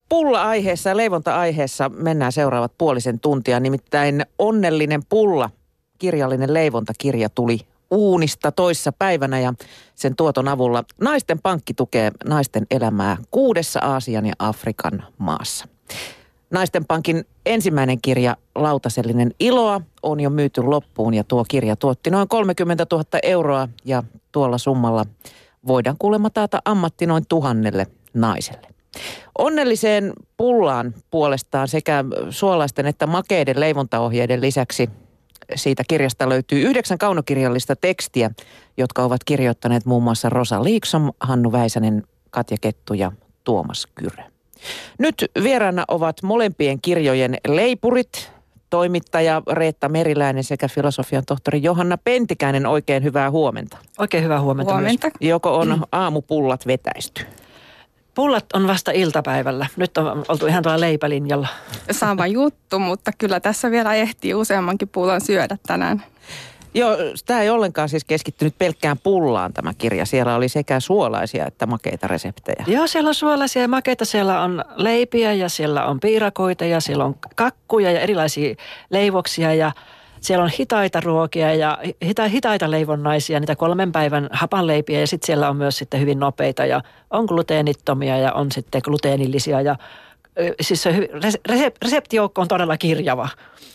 Pulla-aiheessa ja leivonta-aiheessa mennään seuraavat puolisen tuntia. Nimittäin Onnellinen pulla, kirjallinen leivontakirja tuli uunista toissa päivänä ja sen tuoton avulla Naisten Pankki tukee naisten elämää 6 Aasian ja Afrikan maassa. Naisten Pankin ensimmäinen kirja Lautasellinen iloa on jo myyty loppuun ja tuo kirja tuotti noin 30 000 euroa ja tuolla summalla voidaan kuulemma taata ammatti noin 1000 naiselle. Onnelliseen pullaan puolestaan sekä suolaisten että makeiden leivontaohjeiden lisäksi siitä kirjasta löytyy 9 kaunokirjallista tekstiä, jotka ovat kirjoittaneet muun muassa Rosa Liksom, Hannu Väisänen, Katja Kettu ja Tuomas Kyrö. Nyt vieraana ovat molempien kirjojen leipurit, toimittaja Reetta Meriläinen sekä filosofian tohtori Johanna Pentikäinen. Oikein hyvää huomenta. Oikein hyvää huomenta. Huomenta. Joko on aamupullat vetäisty? Pullat on vasta iltapäivällä. Nyt on oltu ihan tuolla leipälinjalla. Sama juttu, mutta kyllä tässä vielä ehtii useammankin pullan syödä tänään. Joo, tämä ei ollenkaan siis keskittynyt pelkkään pullaan tämä kirja. Siellä oli sekä suolaisia että makeita reseptejä. Joo, siellä on suolaisia ja makeita. Siellä on leipiä ja siellä on piirakoita ja siellä on kakkuja ja erilaisia leivoksia ja siellä on hitaita ruokia ja hitaita leivonnaisia, niitä 3 päivän hapanleipiä ja sitten siellä on myös sitten hyvin nopeita ja on gluteenittomia ja on sitten gluteenillisia ja siis se reseptijoukko on todella kirjava.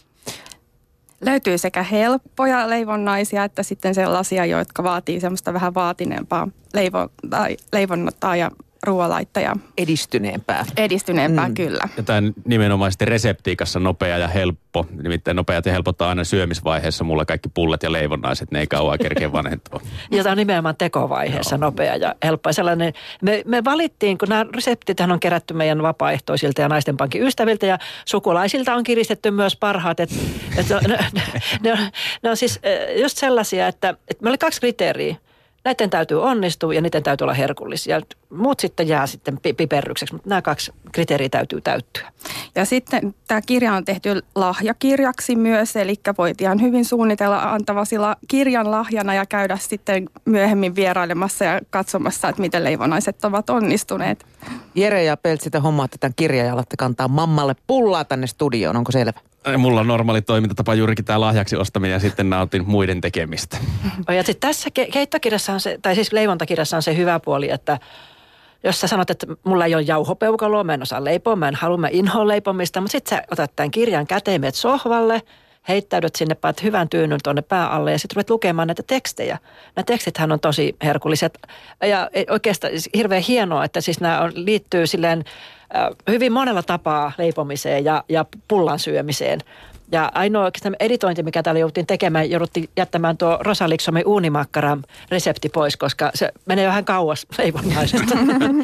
Löytyy sekä helppoja leivonnaisia että sitten sellaisia, jotka vaatii semmoista vähän vaatineempaa leivonnottaa ja ruoanlaittajaa. Edistyneempää, kyllä. Ja tämä nimenomaisesti reseptiikassa nopea ja helppo. Nimittäin nopeat ja helpot on aina syömisvaiheessa. Mulla kaikki pullat ja leivonnaiset, ne ei kauan kerkeä vanhentua. Ja tämä on nimenomaan tekovaiheessa nopea ja helppo. Sellainen, me valittiin, kun nämä reseptithän on kerätty meidän vapaaehtoisilta ja Naisten Pankin ystäviltä ja sukulaisilta on kiristetty myös parhaat. Ne on siis just sellaisia, että meillä oli 2 kriteeriä. Näiden täytyy onnistua ja niiden täytyy olla herkullisia. Muut sitten jää sitten piperrykseksi, mutta nämä 2 kriteeriä täytyy täyttyä. Ja sitten tämä kirja on tehty lahjakirjaksi myös, eli voit ihan hyvin suunnitella antavasilla kirjan lahjana ja käydä sitten myöhemmin vierailemassa ja katsomassa, että miten leivonaiset ovat onnistuneet. Jere ja Peltsi, te hommaatte tämän kirjan ja alatte kantaa mammalle pullaa tänne studioon, onko selvä? Mulla on normaali toimintatapa juurikin tämä lahjaksi ostaminen ja sitten nautin muiden tekemistä. Ja sitten tässä keittokirjassa on se, tai siis leivontakirjassa on se hyvä puoli, että jos sä sanot, että mulla ei ole jauhopeukaloa, mä en osaa leipoa, mä en halua, mä inhoan leipomista, mutta sitten sä otat tämän kirjan käteen, meet sohvalle, heittäydyt sinne, paat hyvän tyynyn tuonne pää alle ja sitten ruvet lukemaan näitä tekstejä. Nämä tekstithän on tosi herkulliset ja oikeastaan hirveän hienoa, että siis nämä liittyy silleen hyvin monella tapaa leipomiseen ja pullan syömiseen. Ja ainoa editointi, mikä täällä jouduttiin jättämään tuo Rosa Liksomin uunimakkaran resepti pois, koska se menee vähän kauas leivonnaisesta.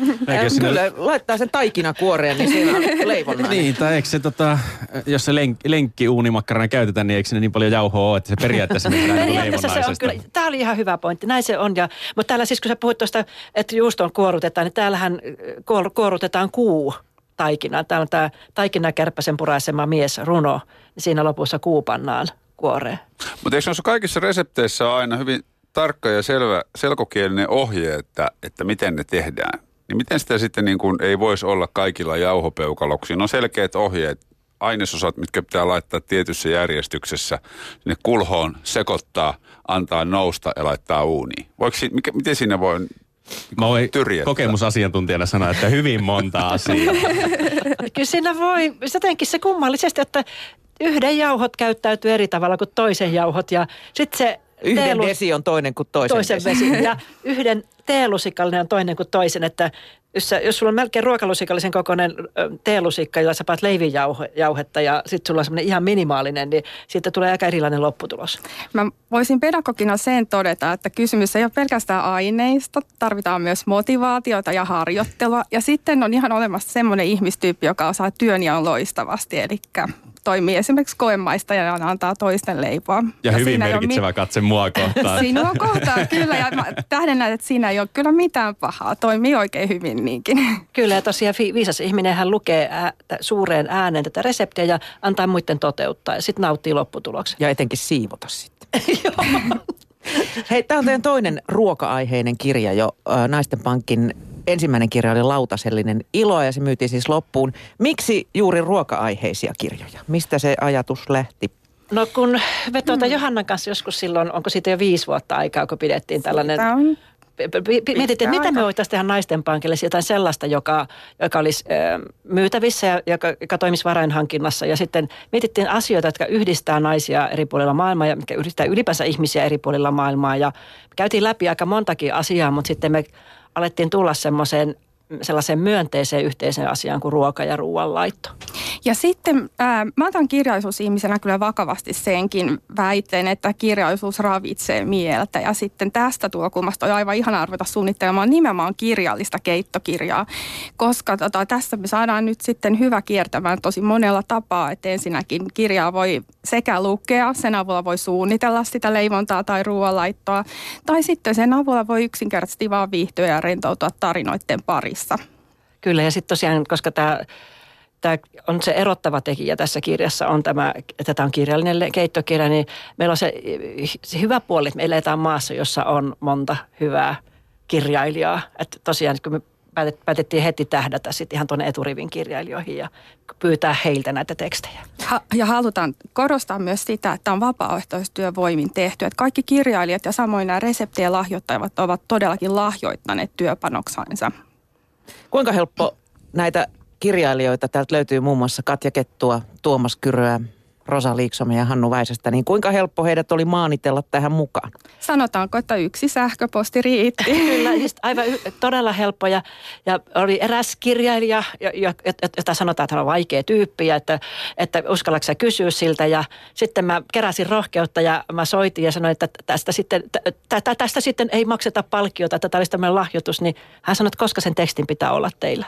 Kyllä, laittaa sen taikinakuoreen, niin siinä on leivonnainen. Niin, tai eikö se jos se lenkki uunimakkarana käytetään, niin eikö se niin paljon jauhoa ole, että se periaatteessa mitään leivonnaisesta? Tämä oli ihan hyvä pointti, näin se on. Mutta täällä siis, kun sä puhuit tuosta, että juustoon kuorutetaan, niin täällähän kuorutetaan kuu taikina. Täällä on tämä taikinakärpäsen puraisema mies runo, niin siinä lopussa kuu pannaan kuoreen. Mutta eikö noissa kaikissa resepteissä ole aina hyvin tarkka ja selvä selkokielinen ohje, että miten ne tehdään? Niin miten sitä sitten niin kuin ei voisi olla kaikilla jauhopeukaloksi? No selkeät ohjeet, ainesosat, mitkä pitää laittaa tietyssä järjestyksessä, sinne kulhoon sekoittaa, antaa nousta ja laittaa uuniin. Miten siinä voi Mä voin kokemusasiantuntijana sanoa, että hyvin monta asiaa. Kyllä siinä voi, jotenkin se kummallisesti, että yhden jauhot käyttäytyy eri tavalla kuin toisen jauhot ja sitten se yhden vesi on toinen kuin toisen vesi. Ja yhden teelusikallinen on toinen kuin toisen, että jos sulla on melkein ruokalusikallisen kokoinen teelusikka, jolla sä paat leivinjauhetta ja sitten sulla on semmoinen ihan minimaalinen, niin siitä tulee aika erilainen lopputulos. Mä voisin pedagogina sen todeta, että kysymys ei ole pelkästään aineista, tarvitaan myös motivaatiota ja harjoittelua. Ja sitten on ihan olemassa semmoinen ihmistyyppi, joka osaa työnjaon loistavasti, eli toimii esimerkiksi koemaista ja antaa toisten leipoa. Ja hyvin merkitsevä katse mua kohtaan. Sinua kohtaan, kyllä. Ja mä tähdennän, että siinä ei ole kyllä mitään pahaa. Toimii oikein hyvin niinkin. Kyllä, ja tosiaan viisas ihminen hän lukee suureen ääneen tätä reseptiä ja antaa muiden toteuttaa ja sitten nauttii lopputuloksen. Ja etenkin siivota sitten. Joo. Hei, tämä on teidän toinen ruoka-aiheinen kirja jo Naisten Pankin ensimmäinen kirja oli Lautasellinen ilo ja se myytiin siis loppuun. Miksi juuri ruoka-aiheisia kirjoja? Mistä se ajatus lähti? No kun me Johannan kanssa joskus silloin, onko siitä jo 5 vuotta aikaa, kun pidettiin tällainen... Mietittiin, että mitä me voitaisiin tehdä Naisten Pankille, jotain sellaista, joka olisi myytävissä ja joka toimisi varainhankinnassa. Ja sitten mietittiin asioita, jotka yhdistää naisia eri puolilla maailmaa ja mitkä yhdistää ylipäänsä ihmisiä eri puolilla maailmaa. Ja käytiin läpi aika montakin asiaa, mutta sitten me alettiin tulla sellaiseen myönteiseen yhteiseen asiaan kuin ruoka ja ruoanlaitto. Ja sitten mä otan kirjallisuusihmisenä kyllä vakavasti senkin väitteen, että kirjallisuus ravitsee mieltä. Ja sitten tästä tulokulmasta on aivan ihana ruveta suunnittelemaan nimenomaan kirjallista keittokirjaa, koska tässä me saadaan nyt sitten hyvä kiertämään tosi monella tapaa, että ensinnäkin kirjaa voi sekä lukea, sen avulla voi suunnitella sitä leivontaa tai ruoanlaittoa, tai sitten sen avulla voi yksinkertaisesti vaan viihtyä ja rentoutua tarinoiden parissa. Kyllä, ja sitten tosiaan, koska tämä on se erottava tekijä tässä kirjassa, on että tämä on kirjallinen keittokirja, niin meillä on se hyvä puoli, että me eletään maassa, jossa on monta hyvää kirjailijaa. Että tosiaan, kun me päätettiin heti tähdätä sitten ihan tuonne eturivin kirjailijoihin ja pyytää heiltä näitä tekstejä. Ja halutaan korostaa myös sitä, että on vapaaehtoistyövoimin tehty. Että kaikki kirjailijat ja samoin nämä reseptejä lahjoittavat ovat todellakin lahjoittaneet työpanoksansa. Kuinka helppo näitä kirjailijoita, täältä löytyy muun muassa Katja Kettua, Tuomas Kyröä, Rosa Liiksomia ja Hannu Väisästä, niin kuinka helppo heidät oli maanitella tähän mukaan? Sanotaanko, että 1 sähköposti riitti. Kyllä, aivan todella helppo ja oli eräs kirjailija, jota sanotaan, että hän on vaikea tyyppi ja että uskallatko sä kysyä siltä ja sitten mä keräsin rohkeutta ja mä soitin ja sanoin, että tästä sitten ei makseta palkkiota, että tämä olisi tämmöinen lahjoitus, niin hän sanoi, että koska sen tekstin pitää olla teillä.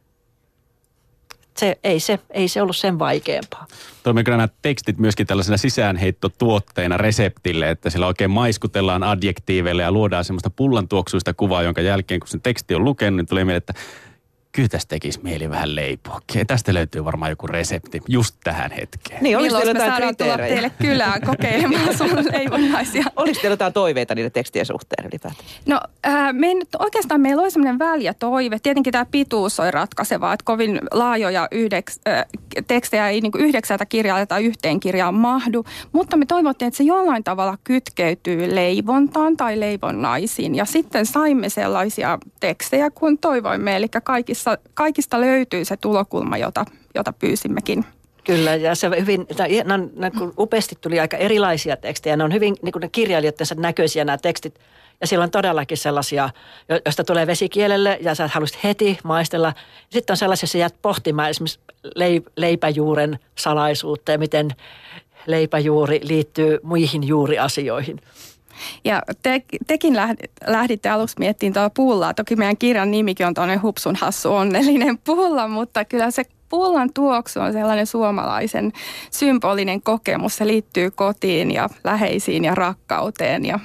Ei se ollut sen vaikeampaa. Toimiiko nämä tekstit myöskin tällaisena sisäänheittotuotteena reseptille, että siellä oikein maiskutellaan adjektiiveille ja luodaan semmoista pullantuoksuista kuvaa, jonka jälkeen kun sen teksti on lukenut, niin tulee mieleen, että kyllä tästä tekisi mieli vähän leipoakin. Tästä löytyy varmaan joku resepti just tähän hetkeen. Niin, olisi teillä jotain kriteerejä? Tulla teille kylään kokeilemaan sun leivonnaisia. Olisi teillä jotain toiveita niiden tekstien suhteen ylipäätään? No oikeastaan meillä oli semmoinen väljä toive. Tietenkin tämä pituus oli ratkaisevaa, että kovin laajoja tekstejä ei niin kuin 9 kirjaa tai yhteen kirjaan mahdu. Mutta me toivottiin, että se jollain tavalla kytkeytyy leivontaan tai leivonnaisiin. Ja sitten saimme sellaisia tekstejä kuin toivoimme, eli kaikista löytyy se tulokulma, jota pyysimmekin. Kyllä, ja se hyvin, upeasti tuli aika erilaisia tekstejä. Ne on hyvin niin kuin ne kirjailijoittensa näköisiä nämä tekstit. Ja siellä on todellakin sellaisia, joista tulee vesikielelle ja sä haluaisit heti maistella. Sitten on sellaisia, joissa jäät pohtimaan esimerkiksi leipäjuuren salaisuutta ja miten leipäjuuri liittyy muihin juuriasioihin. Ja tekin lähditte aluksi miettimään tuolla pullaa. Toki meidän kirjan nimikin on tuonne hupsun hassu onnellinen pulla, mutta kyllä se pullan tuoksu on sellainen suomalaisen symbolinen kokemus. Se liittyy kotiin ja läheisiin ja rakkauteen ja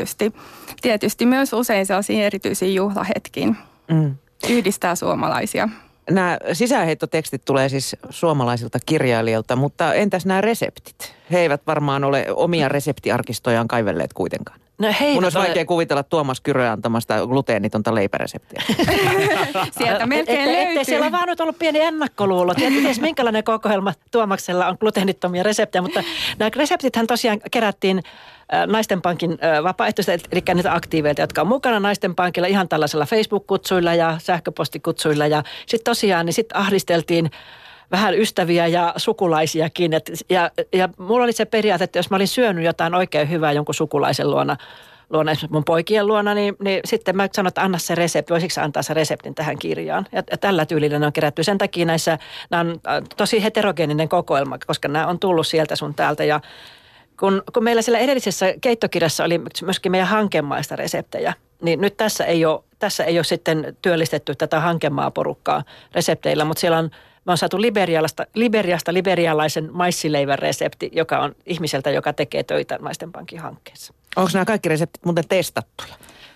tietysti myös usein sellaisiin erityisiin juhlahetkiin. Yhdistää suomalaisia. Nämä sisäänheittotekstit tulee siis suomalaisilta kirjailijoilta, mutta entäs nämä reseptit? He eivät varmaan ole omia reseptiarkistojaan kaivelleet kuitenkaan. No mun olisi vaikea kuvitella Tuomas Kyröä antamasta gluteenitonta leipäreseptiä. Sieltä melkein löytyy. Siellä on vaan nyt ollut pieni ennakkoluulo. Tiedätkö, minkälainen kokoelma Tuomaksella on gluteenittomia reseptejä, mutta nämä reseptithän tosiaan kerättiin Naisten Pankin vapaaehtoista, eli niitä aktiiveita, jotka on mukana Naisten Pankilla ihan tällaisella Facebook-kutsuilla ja sähköpostikutsuilla. Ja sitten tosiaan niin sit ahdisteltiin vähän ystäviä ja sukulaisiakin. Ja mulla oli se periaate, että jos mä olin syönyt jotain oikein hyvää jonkun sukulaisen luona esimerkiksi mun poikien luona, niin sitten mä sanoin, että anna se resepti, voisitko antaa se reseptin tähän kirjaan. Ja tällä tyylillä ne on kerätty. Sen takia nämä on tosi heterogeeninen kokoelma, koska nämä on tullut sieltä sun täältä. Ja kun meillä siellä edellisessä keittokirjassa oli myöskin meidän hankemaista reseptejä, niin nyt tässä ei ole sitten työllistetty tätä hankemaaporukkaa resepteillä, mutta siellä me on saatu Liberiasta liberialaisen maissileivän resepti, joka on ihmiseltä, joka tekee töitä Naisten Pankin hankkeessa. Onko nämä kaikki reseptit muuten testattuja?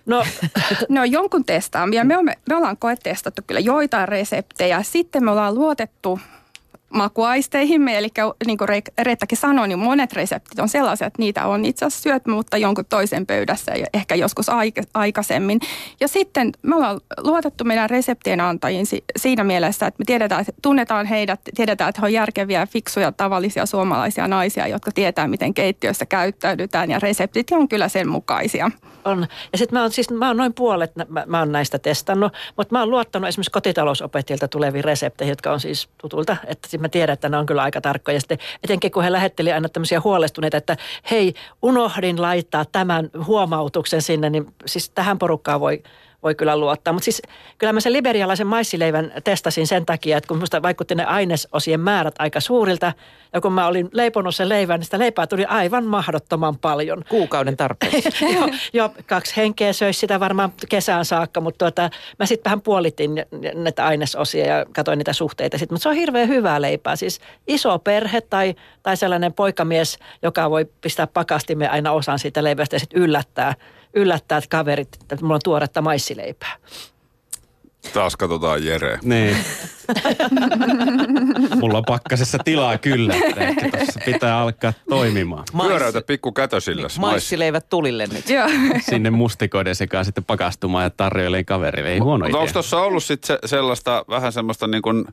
No jonkun testaamia. Me ollaan koetestattu kyllä joitain reseptejä. Sitten me ollaan luotettu makuaisteihimme. Eli niin kuin Reettakin sanoi, niin monet reseptit on sellaisia, että niitä on itse asiassa syöty, mutta jonkun toisen pöydässä ja ehkä joskus aikaisemmin. Ja sitten me ollaan luotettu meidän reseptien antajiin siinä mielessä, että me tiedetään, että tunnetaan heidät, tiedetään, että he on järkeviä, fiksuja, tavallisia suomalaisia naisia, jotka tietää, miten keittiössä käyttäydytään ja reseptit on kyllä sen mukaisia. On. Ja sitten mä oon noin puolet, mä oon näistä testannut, mutta mä oon luottanut esimerkiksi kotitalousopettajilta tuleviin resepteihin, jotka on siis tutulta, että sitten mä tiedän, että ne on kyllä aika tarkkoja. Ja sitten etenkin kun he lähetteli aina tämmöisiä huolestuneita, että hei, unohdin laittaa tämän huomautuksen sinne, niin siis tähän porukkaan voi kyllä luottaa. Mutta siis kyllä mä sen liberialaisen maissileivän testasin sen takia, että kun musta vaikutti ne ainesosien määrät aika suurilta, ja kun mä olin leiponut sen leivän, niin sitä leipää tuli aivan mahdottoman paljon. Kuukauden tarpeeksi. Joo, 2 henkeä söisi sitä varmaan kesään saakka, mutta mä sitten vähän puolitin näitä ainesosia ja katsoin niitä suhteita sitten. Mutta se on hirveän hyvää leipää. Siis iso perhe tai sellainen poikamies, joka voi pistää pakastimeen aina osan siitä leivästä ja sitten yllättää kaverit, että mulla on tuoretta maissileipää. Taas katsotaan Jere. Niin. Mulla on pakkasessa tilaa kyllä, että ehkä tuossa pitää alkaa toimimaan. Pyöräytä pikku kätösilläs. Maissileivät tulille nyt. Sinne mustikoiden sekaan sitten pakastumaan ja tarjoilee kaverille. Ei huono idea. Onko tuossa ollut sitten sellaista, vähän semmoista niin kuin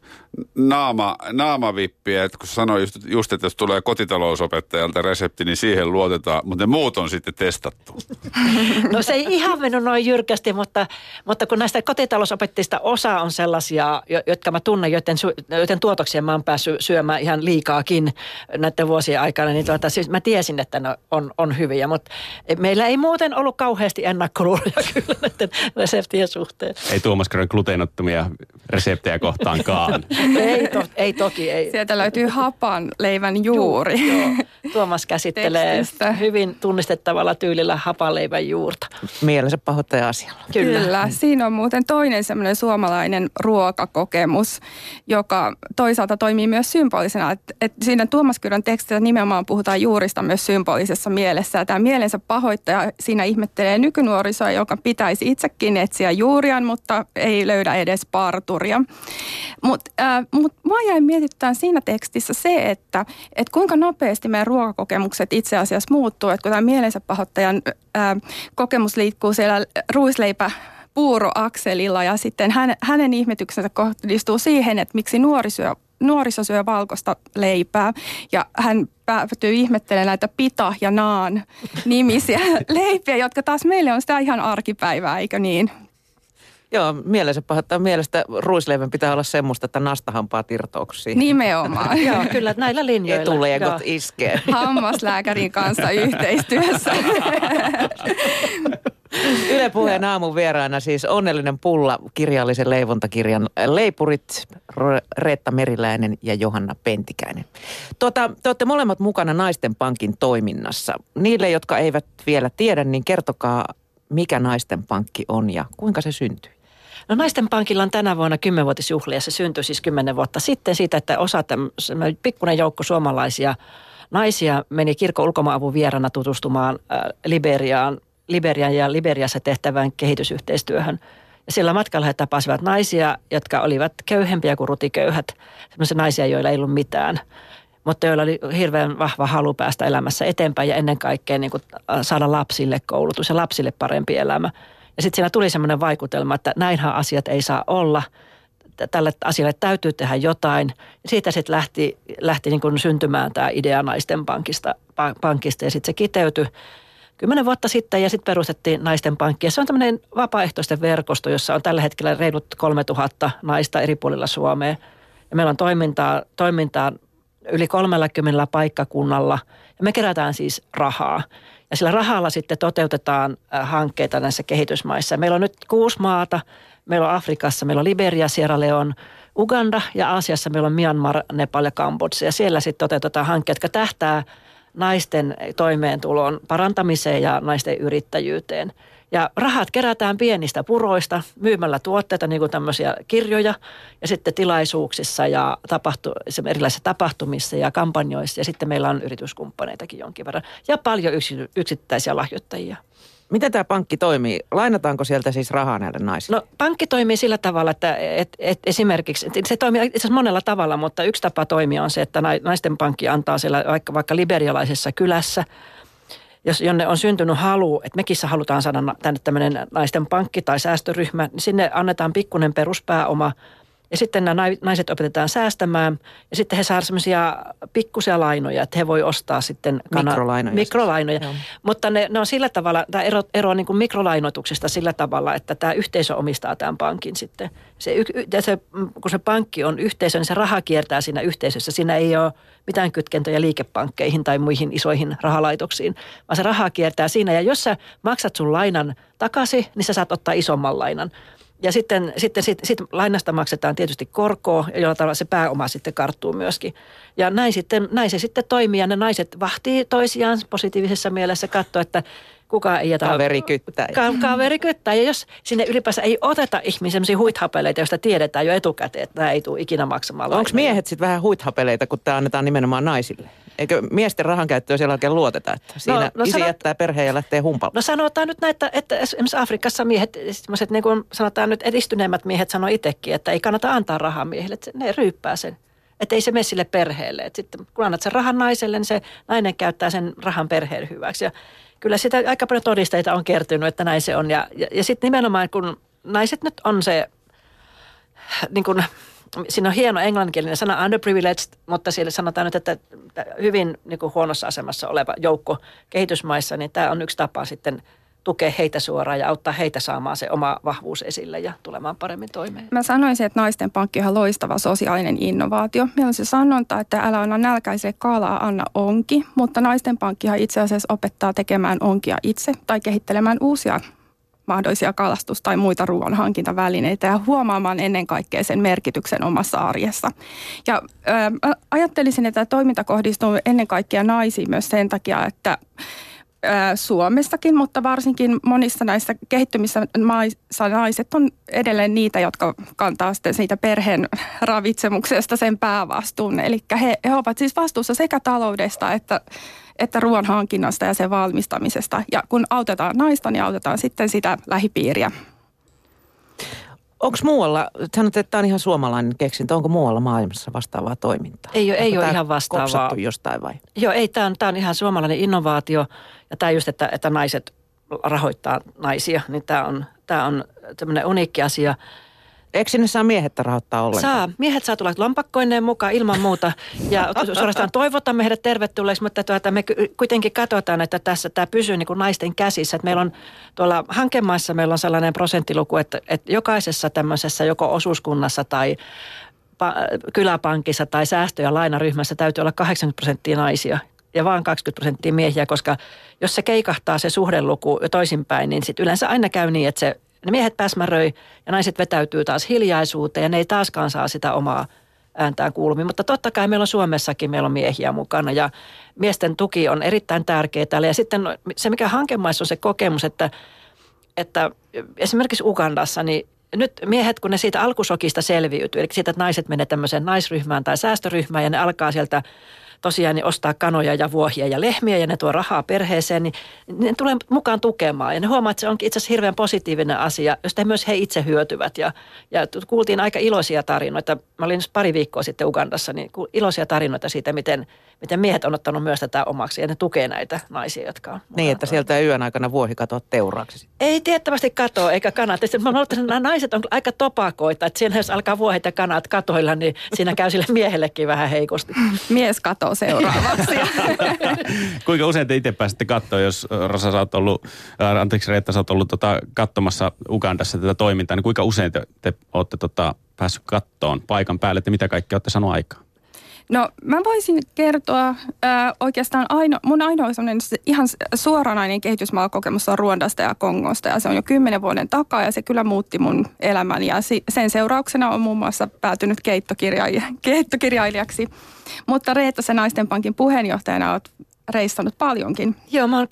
naamavippiä, että kun sanoin just, että jos tulee kotitalousopettajalta resepti, niin siihen luotetaan, mutta ne muut on sitten testattu. No se ei ihan mennyt noin jyrkästi, mutta kun näistä kotitalousopettajista osa on sellaisia, jotka mä tunnen, joiden tuotoksia mä oon päässyt syömään ihan liikaakin näiden vuosien aikana, niin siis mä tiesin, että ne on hyviä, mutta meillä ei muuten ollut kauheasti ennakkoluuloja kyllä näiden reseptien suhteen. Ei Tuomas Körön gluteenottomia reseptejä kohtaankaan. Ei toki. Ei. Sieltä löytyy hapan leivän juuri. Joo. Tuomas käsittelee hyvin tunnistettavalla tyylillä hapanleivän juurta. Mielensä pahoittaja asialla. Kyllä. Siinä on muuten toinen semmoinen suomalainen ruokakokemus, joka toisaalta toimii myös symbolisena. Että siinä Tuomas Kyrön tekstissä nimenomaan puhutaan juurista myös symbolisessa mielessä. Ja tämä mielensä pahoittaja siinä ihmettelee nykynuorisoa, joka pitäisi itsekin etsiä juuriaan, mutta ei löydä edes parturia. Mutta mua jäi mietittämään siinä tekstissä se, että kuinka nopeasti meidän ruokakokemukset itse asiassa muuttuu. Että kun tämä mielensä pahoittajan kokemus liikkuu siellä ruisleipä-puuroakselilla ja sitten hänen ihmetyksensä kohdistuu siihen, että miksi nuoriso syö valkoista leipää ja hän päätyy ihmettelemään näitä pita ja naan nimisiä leipiä, jotka taas meille on sitä ihan arkipäivää, eikö niin? Joo, mielensä pahoittaa mielestä ruisleivän pitää olla semmoista, että nastahampaat irtouksia. Nimenomaan. Joo, kyllä näillä linjoilla. Etuleegot iskee. Hammaslääkärin kanssa yhteistyössä. Yle Puheen aamun vieraana siis Onnellinen pulla, kirjallisen leivontakirjan leipurit Reetta Meriläinen ja Johanna Pentikäinen. Te olette molemmat mukana Naisten Pankin toiminnassa. Niille, jotka eivät vielä tiedä, niin kertokaa, mikä Naisten Pankki on ja kuinka se syntyi? No Naisten Pankilla on tänä vuonna 10-vuotisjuhlia. Se syntyi siis 10 vuotta sitten siitä, että pikkuinen joukko suomalaisia naisia meni kirkon ulkomaanavun vieraana tutustumaan Liberian ja Liberiassa tehtävään kehitysyhteistyöhön. Ja sillä matkalla he tapasivat naisia, jotka olivat köyhempiä kuin rutiköyhät. Sellaisia naisia, joilla ei ollut mitään, mutta joilla oli hirveän vahva halu päästä elämässä eteenpäin ja ennen kaikkea niin kuin saada lapsille koulutus ja lapsille parempi elämä. Ja sitten siinä tuli semmoinen vaikutelma, että näinhän asiat ei saa olla. Tälle asialle täytyy tehdä jotain. Siitä sitten lähti niin kuin syntymään tämä idea Naisten Pankista ja sitten se kiteytyi 10 vuotta sitten ja sitten perustettiin Naisten Pankki. Ja se on tämmöinen vapaaehtoisten verkosto, jossa on tällä hetkellä reilut 3000 naista eri puolilla Suomea. Ja meillä on toimintaa yli 30 paikkakunnalla ja me kerätään siis rahaa. Ja sillä rahalla sitten toteutetaan hankkeita näissä kehitysmaissa. Meillä on nyt 6 maata. Meillä on Afrikassa, meillä on Liberia, Sierra Leone, Uganda ja Aasiassa meillä on Myanmar, Nepal ja Kambodža. Ja siellä sitten toteutetaan hankkeet, jotka tähtää naisten toimeentulon parantamiseen ja naisten yrittäjyyteen. Ja rahat kerätään pienistä puroista myymällä tuotteita, niin kuin tämmöisiä kirjoja, ja sitten tilaisuuksissa ja erilaisissa tapahtumissa ja kampanjoissa. Ja sitten meillä on yrityskumppaneitakin jonkin verran ja paljon yksittäisiä lahjoittajia. Miten tämä pankki toimii? Lainataanko sieltä siis rahaa näille naisille? No pankki toimii sillä tavalla, että esimerkiksi, se toimii itse asiassa monella tavalla, mutta yksi tapa toimia on se, että naisten pankki antaa siellä vaikka liberialaisessa kylässä, jonne on syntynyt halu, että mekissä halutaan saada tänne tämmöinen naisten pankki tai säästöryhmä, niin sinne annetaan pikkuinen peruspääoma. Ja sitten nämä naiset opetetaan säästämään ja sitten he saavat semmoisia pikkuisia lainoja, että he voi ostaa sitten mikrolainoja. Mutta ne on sillä tavalla, tämä ero niin kuin mikrolainoituksesta sillä tavalla, että tämä yhteisö omistaa tämän pankin sitten. Kun se pankki on yhteisö, niin se raha kiertää siinä yhteisössä. Siinä ei ole mitään kytkentöjä liikepankkeihin tai muihin isoihin rahalaitoksiin, vaan se raha kiertää siinä. Ja jos sä maksat sun lainan takaisin, niin sä saat ottaa isomman lainan. Ja sitten lainasta maksetaan tietysti korkoa, jolla tavalla se pääoma sitten karttuu myöskin. Ja näin se sitten toimii, ja ne naiset vahtii toisiaan positiivisessa mielessä, katsoo, että kukaan ei jätä... Kaveri kyttää. Kaveri kyttää, ja jos sinne ylipäänsä ei oteta ihmisiä sellaisia huithapeleita, joista tiedetään jo etukäteen, että nämä ei tule ikinä maksamaan lainoja. Onko miehet sitten vähän huithapeleita, kun tämä annetaan nimenomaan naisille? Eikö miesten rahankäyttöä siellä oikein luoteta, että siinä isi jättää perheen ja lähtee humpalle? No sanotaan nyt näitä, että esimerkiksi Afrikassa miehet, niin kuin sanotaan nyt edistyneemmät miehet sanoo itsekin, että ei kannata antaa rahaa miehille, että ne ryyppää sen. Että ei se mene sille perheelle. Että sitten kun annat sen rahan naiselle, niin se nainen käyttää sen rahan perheen hyväksi. Ja kyllä sitä aika paljon todisteita on kertynyt, että näin se on. Ja sitten nimenomaan, kun naiset nyt on se, niin kuin, siinä on hieno englanninkielinen sana underprivileged, mutta siellä sanotaan nyt, että hyvin niin kuin huonossa asemassa oleva joukko kehitysmaissa, niin tämä on yksi tapa sitten tukea heitä suoraan ja auttaa heitä saamaan se oma vahvuus esille ja tulemaan paremmin toimeen. Mä sanoisin, että naisten pankki on ihan loistava sosiaalinen innovaatio. Meillä on se sanonta, että älä anna nälkäiselle kalaa, anna onki, mutta naisten pankkihan itse asiassa opettaa tekemään onkia itse tai kehittelemään uusia mahdollisia kalastus- tai muita ruoanhankintavälineitä ja huomaamaan ennen kaikkea sen merkityksen omassa arjessa. Ja ajattelisin, että toiminta kohdistuu ennen kaikkea naisiin myös sen takia, että Suomessakin, mutta varsinkin monissa näissä kehittymissä maissa naiset on edelleen niitä, jotka kantaa sitten siitä perheen ravitsemuksesta sen päävastuun. Eli he ovat siis vastuussa sekä taloudesta että ruoan hankinnasta ja sen valmistamisesta. Ja kun autetaan naista, niin autetaan sitten sitä lähipiiriä. Onko muualla, sanot, että tämä on ihan suomalainen keksintö, onko muualla maailmassa vastaavaa toimintaa? Ei ole ihan vastaavaa. Kopsattu jostain vai? Joo, ei, tämä on ihan suomalainen innovaatio. Ja tämä just, että naiset rahoittaa naisia, niin tämä on tämmöinen uniikki asia. Eikö sinne saa miehet rahoittaa ollenkaan? Saa. Miehet saa tulla lompakkoineen mukaan ilman muuta. Ja suorastaan toivotamme heidät tervetulleeksi, mutta me kuitenkin katsotaan, että tässä tämä pysyy niin kuin naisten käsissä. Että meillä on tuolla hankemaissa meillä on sellainen prosenttiluku, että jokaisessa tämmöisessä joko osuuskunnassa tai kyläpankissa tai säästö- ja lainaryhmässä täytyy olla 80% naisia ja vaan 20% miehiä, koska jos se keikahtaa se suhdeluku toisinpäin, niin sitten yleensä aina käy niin, että ne miehet päsmäröi ja naiset vetäytyy taas hiljaisuuteen ja ne ei taaskaan saa sitä omaa ääntään kuulumiin. Mutta totta kai meillä on Suomessakin, meillä on miehiä mukana ja miesten tuki on erittäin tärkeää täällä. Ja sitten se, mikä hankemaissa on se kokemus, että esimerkiksi Ugandassa, niin nyt miehet, kun ne siitä alkusokista selviytyy, eli siitä, että naiset menee tämmöiseen naisryhmään tai säästöryhmään ja ne alkaa sieltä tosiaan niin ostaa kanoja ja vuohia ja lehmiä ja ne tuo rahaa perheeseen, niin ne tulee mukaan tukemaan. Ja ne huomaa, että se onkin itse asiassa hirveän positiivinen asia, josta myös he itse hyötyvät. Ja kuultiin aika iloisia tarinoita. Mä olin pari viikkoa sitten Ugandassa, niin iloisia tarinoita siitä, miten miehet on ottanut myös tätä omaksi ja ne tukee näitä naisia, jotka on mukana. Niin, että sieltä ei yön aikana vuohi katoa teuraaksi. Ei tiettävästi katoa eikä kanat. Mä luulen, että nämä naiset on aika topakoita, että siinä jos alkaa vuohet ja kanat katoilla, niin siinä käy sille miehellekin vähän heikosti. Mies katoo seuraavaksi. Kuinka usein te itse pääsitte katsoa, jos Rosa, Reetta, sä oot ollut katsomassa Ugandassa tätä toimintaa, niin kuinka usein te olette päässyt kattoon paikan päälle, että mitä kaikkea olette saanut aikaan? No mä voisin kertoa oikeastaan mun ainoa sellainen ihan suoranainen kehitysmaakokemus on Ruandasta ja Kongosta ja se on jo 10 vuoden takaa ja se kyllä muutti mun elämäni ja sen seurauksena on muun muassa päätynyt keittokirjailijaksi. Mutta Reetta, sä Naisten Pankin puheenjohtajana oot reissannut paljonkin. Joo, mä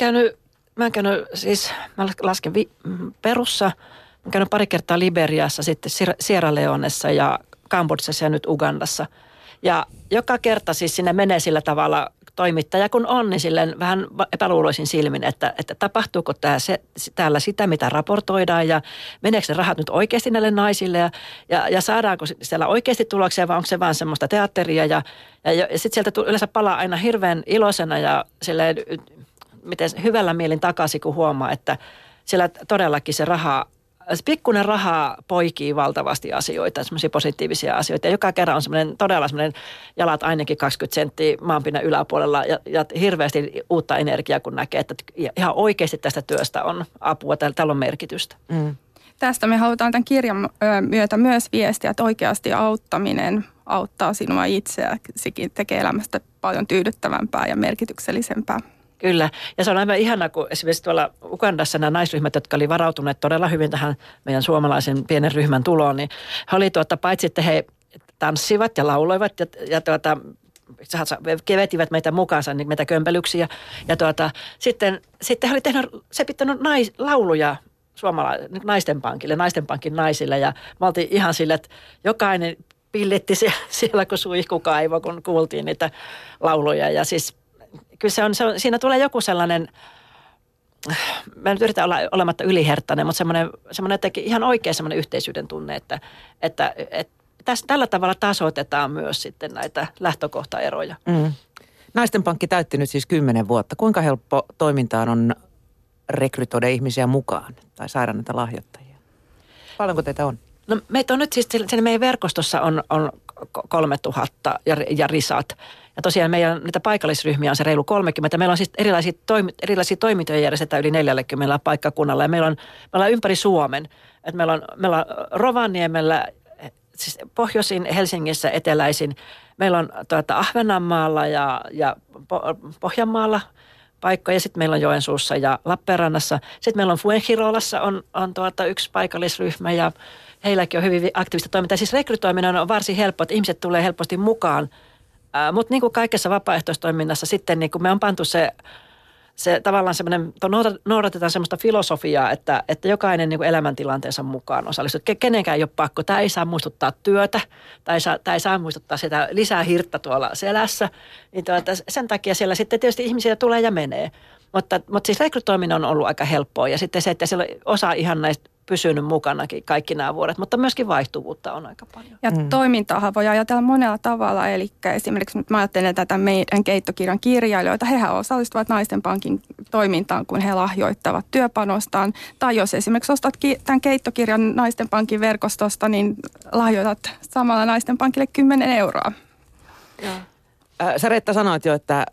lasken Perussa, mä oon käynyt pari kertaa Liberiassa, sitten Sierra Leonessa ja Kambodsassa ja nyt Ugandassa. Ja joka kerta siis sinne menee sillä tavalla, toimittaja kun on, niin silleen vähän epäluuloisin silmin, että tapahtuuko täällä sitä, mitä raportoidaan ja meneekö ne rahat nyt oikeasti näille naisille ja saadaanko siellä oikeasti tuloksia vai onko se vaan semmoista teatteria ja sitten sieltä yleensä palaa aina hirveän iloisena ja silleen, miten hyvällä mielin takaisin, kun huomaa, että siellä todellakin se pikkuinen raha poikii valtavasti asioita, semmoisia positiivisia asioita. Ja joka kerran on todella semmoinen jalat ainakin 20 senttiä maanpinnan yläpuolella ja hirveästi uutta energiaa, kun näkee, että ihan oikeasti tästä työstä on apua, tällä on merkitystä. Mm. Tästä me halutaan tämän kirjan myötä myös viestiä, että oikeasti auttaminen auttaa sinua itseäsikin, tekee elämästä paljon tyydyttävämpää ja merkityksellisempää. Kyllä, ja se on aivan ihanaa, kun esimerkiksi tuolla Ugandassa nämä naisryhmät, jotka oli varautuneet todella hyvin tähän meidän suomalaisen pienen ryhmän tuloon, niin he oli paitsi, että he tanssivat ja lauloivat ja vetivät meitä mukaansa, niin meitä kömpelyksiä. Ja sitten he oli pitänyt lauluja naisten pankille, naisten pankin naisille ja me oltiin ihan sille, että jokainen pillitti siellä kun suihkukaivo, kun kuultiin niitä lauluja ja siis kyllä siinä tulee joku sellainen, mä nyt yritän olla olematta yliherttainen, mutta semmoinen teki ihan oikein semmoinen yhteisyyden tunne, että tällä tavalla tasoitetaan myös sitten näitä lähtökohtaeroja. Mm. Naisten pankki täytti nyt siis 10 vuotta. Kuinka helppo toimintaan on rekrytoida ihmisiä mukaan tai saada näitä lahjoittajia? Paljonko teitä on? No meitä on nyt siis, meidän verkostossa on 3000 ja risat. Ja tosiaan meidän niitä paikallisryhmiä on se reilu 30. Meillä on siis erilaisia toimintoja järjestetään yli 40 paikkakunnalla ja meillä on ympäri Suomen. Et meillä on Rovaniemellä, siis pohjoisin, Helsingissä, eteläisin. Meillä on Ahvenanmaalla ja Pohjanmaalla paikkoja. Sitten meillä on Joensuussa ja Lappeenrannassa. Sitten meillä on Fuengirolassa on yksi paikallisryhmä ja heilläkin on hyvin aktiivista toimintaa. Siis rekrytoiminen on varsin helppo, että ihmiset tulee helposti mukaan. Mutta niin kuin kaikessa vapaaehtoistoiminnassa sitten niin kuin me on pantu se tavallaan semmoinen, noudatetaan semmoista filosofiaa, että jokainen niin kuin elämäntilanteensa mukaan osallistuu. Kenenkään ei ole pakko. Tämä ei saa muistuttaa työtä, tai ei saa muistuttaa sitä lisää hirttä tuolla selässä. Niin sen takia siellä sitten tietysti ihmisiä tulee ja menee. Mutta siis rekrytoiminen on ollut aika helppoa ja sitten se, että siellä osa ihan näistä pysynyt mukanakin kaikki nämä vuodet, mutta myöskin vaihtuvuutta on aika paljon. Ja toimintaahan voi ajatella monella tavalla, eli esimerkiksi nyt mä ajattelen tätä meidän keittokirjan kirjailijoita, hehän osallistuvat Naisten pankin toimintaan, kun he lahjoittavat työpanostaan, tai jos esimerkiksi ostat tämän keittokirjan Naisten pankin verkostosta, niin lahjoitat samalla Naisten pankille 10 euroa. Sä Reetta sanoit jo, että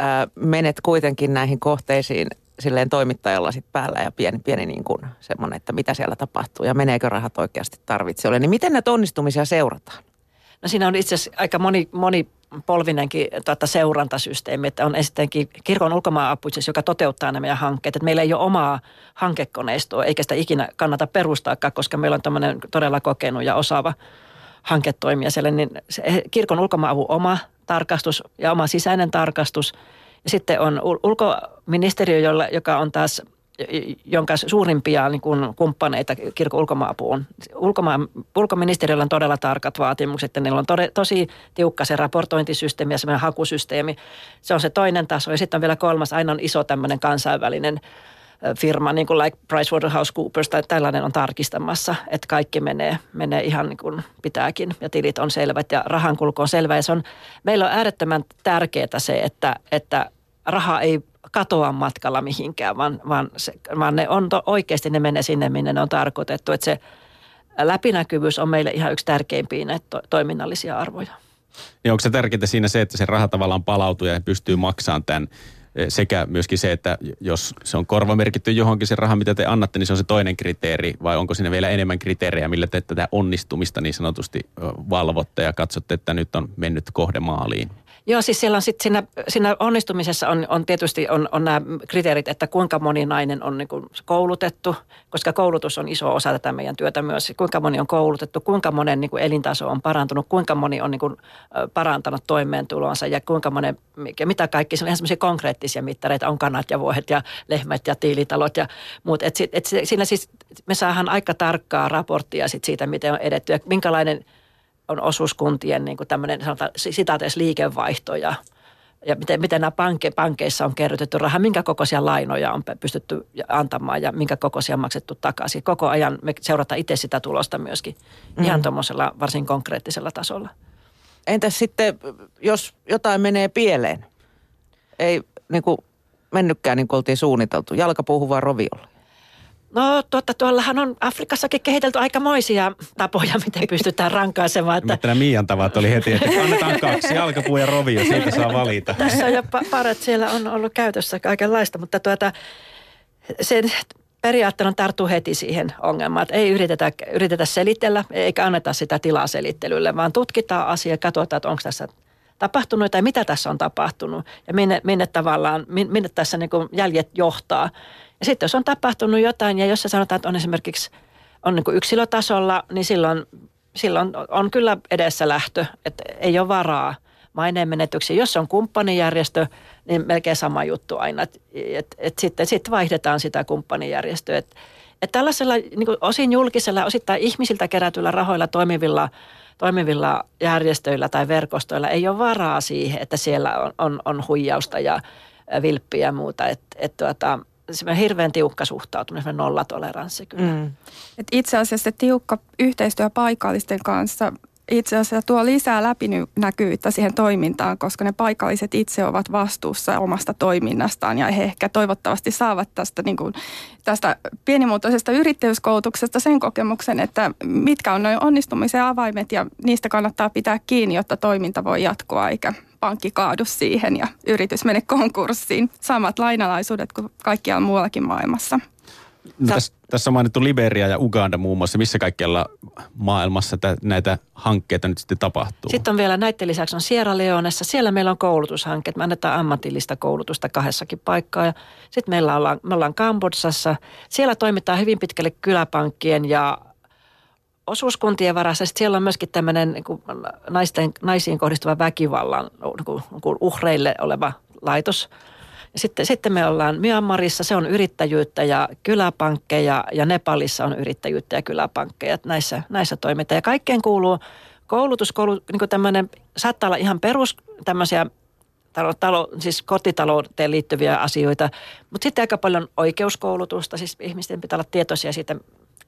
menet kuitenkin näihin kohteisiin silleen toimittajalla sit päällä ja pieni niin kuin semmoinen, että mitä siellä tapahtuu ja meneekö rahat oikeasti tarvitsijoille. Niin miten näitä onnistumisia seurataan? No siinä on itse asiassa aika monipolvinenkin seurantasysteemi, että on ensinnäkin kirkon ulkomaanapu, joka toteuttaa nämä meidän hankkeet. Että meillä ei ole omaa hankekoneistoa, eikä sitä ikinä kannata perustaakaan, koska meillä on tämmöinen todella kokenut ja osaava hanketoimija siellä. Niin kirkon ulkomaanavun oma tarkastus ja oma sisäinen tarkastus. Ja sitten on ulkoministeriö, joka on taas, jonka suurimpia niin kuin kumppaneita kirkon ulkomaanapuun. Ulkoministeriöllä on todella tarkat vaatimukset ja niillä on tosi tiukka se raportointisysteemi ja semmoinen hakusysteemi. Se on se toinen taso ja sitten on vielä kolmas, aina on iso tämmöinen kansainvälinen firma, niin kuin like PricewaterhouseCoopers tai tällainen on tarkistamassa, että kaikki menee ihan niin kuin pitääkin ja tilit on selvät ja rahankulku on selvä. Ja meillä on äärettömän tärkeää se, että raha ei katoa matkalla mihinkään, vaan ne on oikeasti ne menee sinne, minne ne on tarkoitettu. Että se läpinäkyvyys on meille ihan yksi tärkeimpiä näitä toiminnallisia arvoja. Niin onko se tärkeintä siinä se, että se raha tavallaan palautuu ja pystyy maksamaan tämän, sekä myöskin se, että jos se on korvamerkitty johonkin se raha, mitä te annatte, niin se on se toinen kriteeri, vai onko siinä vielä enemmän kriteerejä, millä te tätä onnistumista niin sanotusti valvotte ja katsotte, että nyt on mennyt kohde maaliin? Joo, siis siellä on sitten siinä onnistumisessa on tietysti on nämä kriteerit, että kuinka moni nainen on niin kuin koulutettu, koska koulutus on iso osa tätä meidän työtä myös. Kuinka moni on koulutettu, kuinka monen niin kuin elintaso on parantunut, kuinka moni on niin kuin parantanut toimeentulonsa ja kuinka monen, mitä kaikki, se on ihan semmoisia konkreettisia mittareita, on kanat ja vuohet ja lehmät ja tiilitalot ja muut. Siinä siis me saadaan aika tarkkaa raporttia siitä, miten on edetty ja minkälainen on osuuskuntien niin kuin tämmöinen, sanotaan sitaateessa liikevaihto ja ja miten nämä pankeissa on kerrytetty rahaa, minkä kokoisia lainoja on pystytty antamaan ja minkä kokoisia on maksettu takaisin. Koko ajan me seurataan itse sitä tulosta myöskin ihan tuommoisella varsin konkreettisella tasolla. Entäs sitten, jos jotain menee pieleen? Ei niin kuin mennytkään niin kuin oltiin suunniteltu. Jalkapuuhun vaan roviolle. No tuollahan on Afrikassakin kehitelty aikamoisia tapoja, miten pystytään rankaisemaan. Että nämä Miian tavat oli heti, että annetaan 2, jalkapuu ja rovio, siitä saa valita. Tässä on jo parat siellä on ollut käytössä kaikenlaista, mutta sen periaatteena tarttuu heti siihen ongelmaan, että ei yritetä selitellä eikä anneta sitä tilaa selittelylle, vaan tutkitaan asia, katsotaan, että onko tässä tapahtunut tai mitä tässä on tapahtunut ja minne tässä niin kuin jäljet johtaa. Ja sitten jos on tapahtunut jotain ja jos se sanotaan, että on esimerkiksi on niin kuin yksilötasolla, niin silloin on kyllä edessä lähtö, että ei ole varaa maineen menetyksiä. Jos on kumppanijärjestö, niin melkein sama juttu aina, että sitten vaihdetaan sitä kumppanijärjestöä. Että tällaisella niin kuin osin julkisella, osittain ihmisiltä kerätyillä rahoilla toimivilla järjestöillä tai verkostoilla ei ole varaa siihen, että siellä on huijausta ja vilppiä ja muuta. Se on hirveän tiukka suhtautuminen, semmoinen nollatoleranssi kyllä. Et itse asiassa tiukka yhteistyö paikallisten kanssa itse asiassa tuo lisää läpinäkyvyyttä siihen toimintaan, koska ne paikalliset itse ovat vastuussa omasta toiminnastaan ja he ehkä toivottavasti saavat tästä pienimuotoisesta yrittäjyyskoulutuksesta sen kokemuksen, että mitkä on noin onnistumisen avaimet ja niistä kannattaa pitää kiinni, jotta toiminta voi jatkua eikä pankki kaadu siihen ja yritys mene konkurssiin. Samat lainalaisuudet kuin kaikkialla muuallakin maailmassa. Tässä on mainittu Liberia ja Uganda muun muassa. Missä kaikkialla maailmassa näitä hankkeita nyt sitten tapahtuu? Sitten on vielä näiden lisäksi on Sierra Leonessa. Siellä meillä on koulutushankkeet. Me annetaan ammatillista koulutusta 2 paikkaa. Ja sitten me ollaan Kambodsassa. Siellä toimitaan hyvin pitkälle kyläpankkien ja osuuskuntien varassa. Sitten siellä on myöskin tämmöinen naisiin kohdistuva väkivallan uhreille oleva laitos. Sitten me ollaan Myanmarissa, se on yrittäjyyttä ja kyläpankkeja ja Nepalissa on yrittäjyyttä ja kyläpankkeja. Näissä toimitaan. Ja kaikkeen kuuluu koulutus niin kuin tämmöinen, saattaa olla ihan perus tämmöisiä siis kotitalouteen liittyviä asioita, mutta sitten aika paljon oikeuskoulutusta, siis ihmisten pitää olla tietoisia siitä,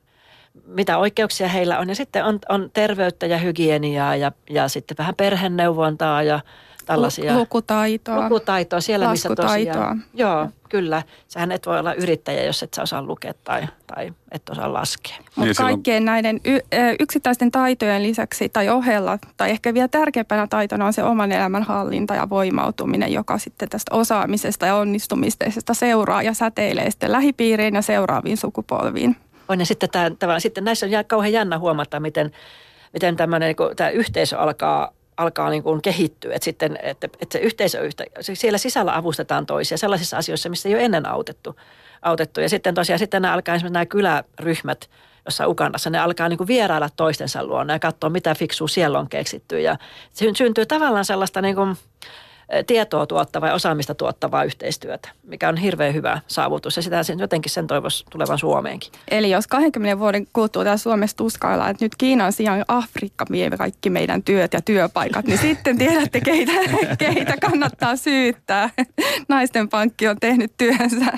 mitä oikeuksia heillä on. Ja sitten on terveyttä ja hygieniaa ja sitten vähän perheneuvontaa ja tällaisia. Lukutaitoa siellä, missä tosiaan. Joo, kyllä. Sähän et voi olla yrittäjä, jos et sä osaa lukea tai et osaa laskea. Mutta kaikkien näiden yksittäisten taitojen lisäksi tai ohella, tai ehkä vielä tärkeämpänä taitona on se oman elämän hallinta ja voimautuminen, joka sitten tästä osaamisesta ja onnistumisesta seuraa ja säteilee sitten lähipiiriin ja seuraaviin sukupolviin. On ja sitten näissä on kauhean jännä huomata, miten tämmöinen tämä yhteisö alkaa niin kuin kehittyä, että se yhteisö, siellä sisällä avustetaan toisia sellaisissa asioissa, missä ei ole ennen autettu. Ja sitten tosiaan nämä alkaa esimerkiksi nämä kyläryhmät, jossain Ugandassa, ne alkaa niin kuin vierailla toistensa luona ja katsoa, mitä fiksua siellä on keksitty. Ja syntyy tavallaan sellaista niin kuin tietoa tuottavaa ja osaamista tuottavaa yhteistyötä, mikä on hirveän hyvä saavutus ja jotenkin sen toivoisi tulevan Suomeenkin. Eli jos 20 vuoden kuluttua täällä Suomessa tuskaillaan, että nyt Kiinan sijaan Afrikka vie kaikki meidän työt ja työpaikat, niin sitten tiedätte, keitä kannattaa syyttää. Naisten pankki on tehnyt työnsä.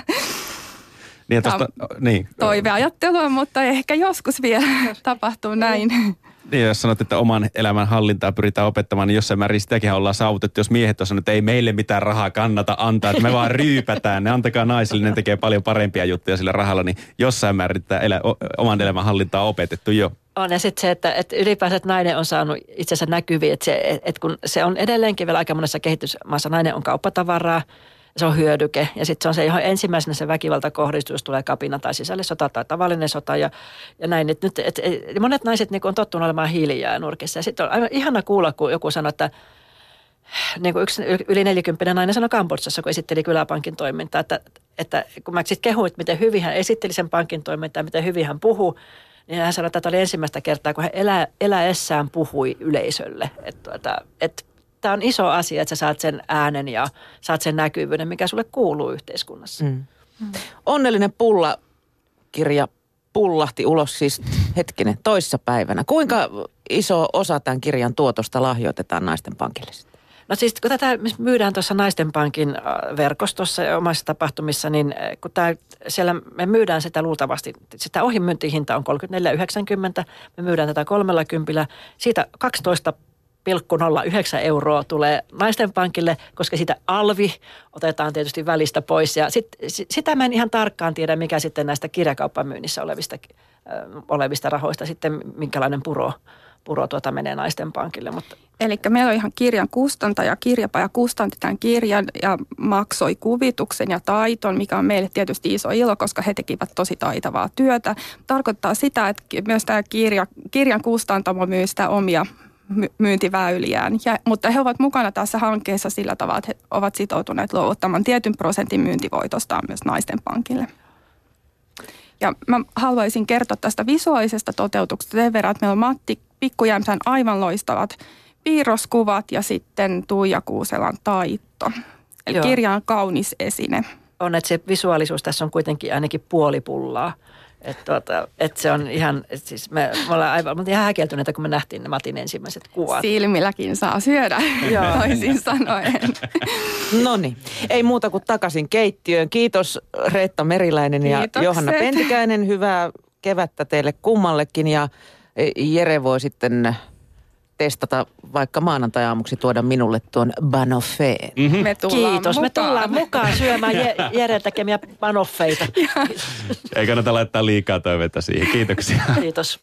Toiveajattelua, mutta ehkä joskus vielä tapahtuu näin. Niin, jos sanot, että oman elämän hallintaa pyritään opettamaan, niin jossain määrin sitäkin ollaan saavutettu. Jos miehet on sanonut, että ei meille mitään rahaa kannata antaa, että me vaan ryypätään, ne antakaa naisille, ne tekee paljon parempia juttuja sillä rahalla, niin jossain määrin oman elämän hallintaa on opetettu jo. On ja sitten se, että ylipäänsä nainen on saanut itsensä näkyviin, että kun se on edelleenkin vielä aika monessa kehitysmaassa, nainen on kauppatavaraa, se on hyödyke ja sitten se on se, johon ensimmäisenä se väkivalta kohdistuu, jos tulee kapina tai sisällissota tai tavallinen sota ja näin. Monet naiset niin on tottunut olemaan hiljaa nurkissa ja sitten on aivan ihana kuulla, kun joku sanoo, että niin kuin yksi yli 40 nainen sanoi Kambodsassa, kun esitteli kyläpankin toimintaa, että kun mä sitten kehuin, että miten hyvin hän esitteli sen pankin toimintaa, miten hyvin hän puhui, niin hän sanoi, että tämä oli ensimmäistä kertaa, kun hän eläessään puhui yleisölle, että tämä on iso asia, että sä saat sen äänen ja saat sen näkyvyyden, mikä sulle kuuluu yhteiskunnassa. Onnellinen pulla-kirja pullahti ulos siis toissapäivänä. Kuinka iso osa tämän kirjan tuotosta lahjoitetaan Naisten Pankille? No siis kun tätä myydään tuossa Naisten Pankin verkostossa ja omassa tapahtumissa, niin kun siellä me myydään sitä luultavasti, sitä ohimyyntihinta on 34,90, me myydään tätä 30, siitä 12,09 euroa tulee Naisten Pankille, koska sitä alvi otetaan tietysti välistä pois. Ja sitä mä en ihan tarkkaan tiedä, mikä sitten näistä kirjakauppamyynnissä olevista rahoista sitten, minkälainen puro menee Naisten Pankille. Eli meillä on ihan kirjan kustantaja, kirjapaja kustanti tämän kirjan ja maksoi kuvituksen ja taiton, mikä on meille tietysti iso ilo, koska he tekivät tosi taitavaa työtä. Tarkoittaa sitä, että myös tämä kirjan kustantamo myy sitä omia myyntiväyliään, mutta he ovat mukana tässä hankkeessa sillä tavalla, että he ovat sitoutuneet luovuttamaan tietyn prosentin myyntivoitostaan myös Naisten Pankille. Ja mä haluaisin kertoa tästä visuaalisesta toteutuksesta sen verran, että meillä on Matti Pikkujämsän aivan loistavat piirroskuvat ja sitten Tuija Kuuselan taitto. Eli Joo. kirja on kaunis esine. On, että se visuaalisuus tässä on kuitenkin ainakin puoli pullaa. Että se on ihan, siis me ollaan aivan ihan häkeltyneitä, kun me nähtiin ne Matin ensimmäiset kuvat. Silmilläkin saa syödä, toisin sanoen. Noniin, ei muuta kuin takaisin keittiöön. Kiitos Reetta Meriläinen ja Kiitokset. Johanna Pentikäinen. Hyvää kevättä teille kummallekin ja Jere voi sitten testata vaikka maanantai-aamuksi tuoda minulle tuon banoffeen. Me tullaan Kiitos, mukaan. me tullaan mukaan syömään Jeren tekemiä panoffeita. Ei kannata laittaa liikaa toiveita siihen. Kiitoksia. Kiitos.